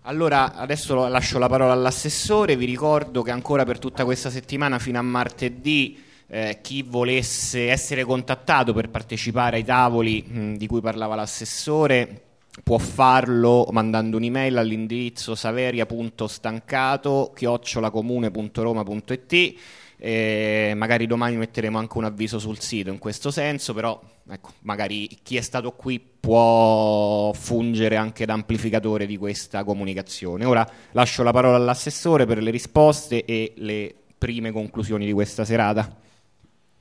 Allora, adesso lascio la parola all'assessore, vi ricordo che ancora per tutta questa settimana fino a martedì chi volesse essere contattato per partecipare ai tavoli di cui parlava l'assessore può farlo mandando un'email all'indirizzo saveria.stancato@comune.roma.it. Magari domani metteremo anche un avviso sul sito in questo senso, però ecco, magari chi è stato qui può fungere anche da amplificatore di questa comunicazione. Ora lascio la parola all'assessore per le risposte e le prime conclusioni di questa serata.